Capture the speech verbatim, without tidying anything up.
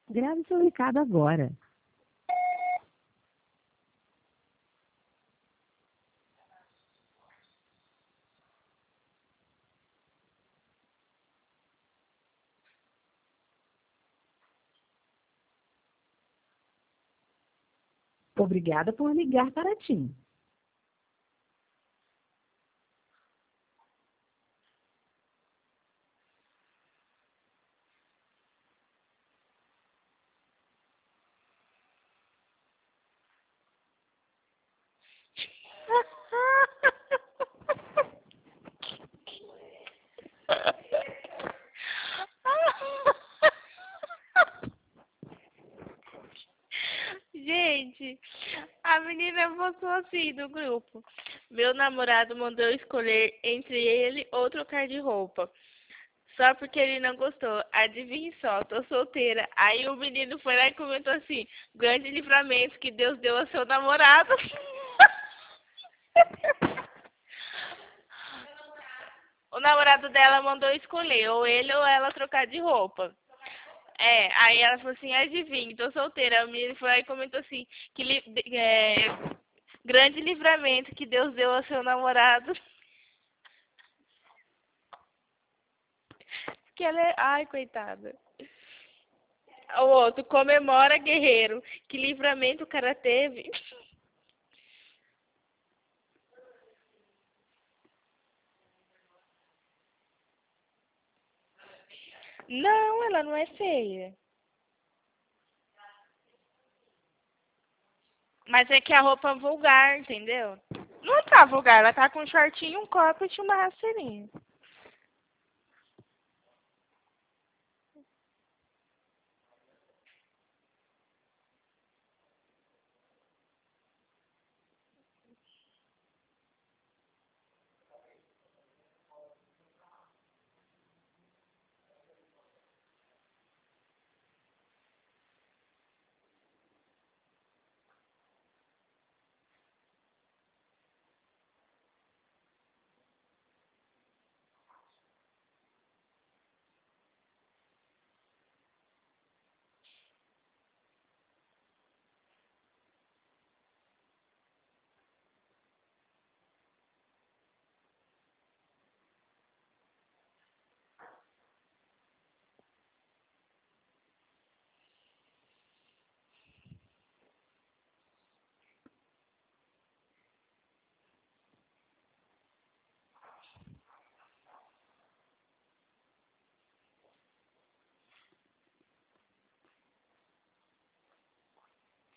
Grave seu recado agora. Obrigada por ligar para TIM. Gente, a menina postou assim no grupo. Meu namorado mandou eu escolher entre ele ou trocar de roupa. Só porque ele não gostou. Adivinhe só, tô solteira. Aí o menino foi lá e comentou assim: grande livramento que Deus deu ao seu namorado. O namorado dela mandou escolher, ou ele ou ela trocar de roupa. É, aí ela falou assim, adivinha, tô solteira. O menino foi lá e comentou assim, que li, é, grande livramento que Deus deu ao seu namorado. Que ela é... Ai, coitada. O outro, comemora, guerreiro. Que livramento o cara teve. Não, ela não é feia. Mas é que a roupa é vulgar, entendeu? Não tá vulgar, ela tá com um shortinho, um copo e uma rasteirinha.